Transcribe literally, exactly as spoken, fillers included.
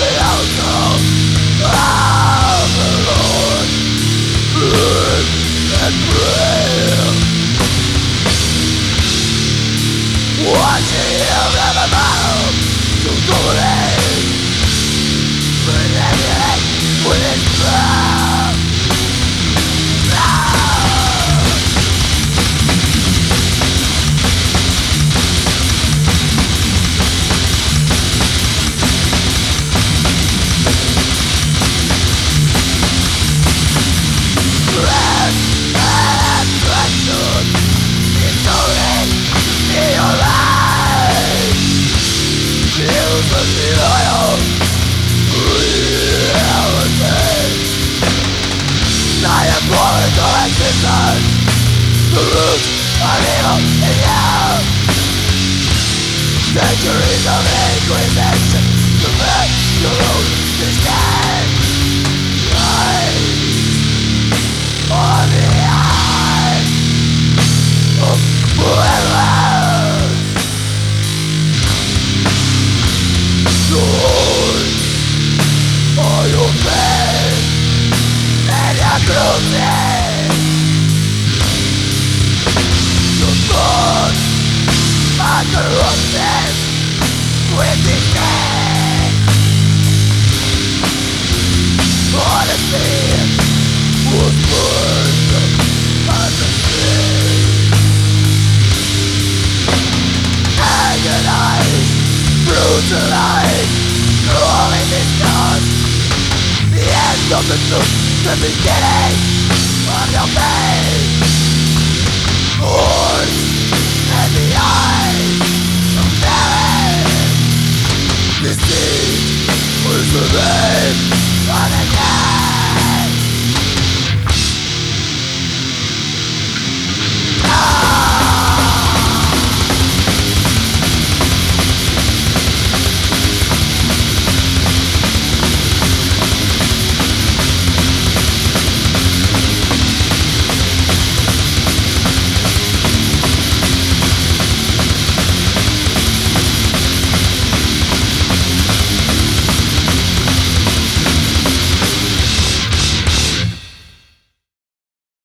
Centuries of inquisition to make you understand. Eyes on the eyes of forever. Yours are your pain and your cruelty. Your thoughts are corrupted with decay. Honesty was burned at the stake. Agonized, brutalized, crawling disgust. The end of the truth, the beginning of your pain. Horns and the eyes of Darren. Deceit was the name of the day. Ah!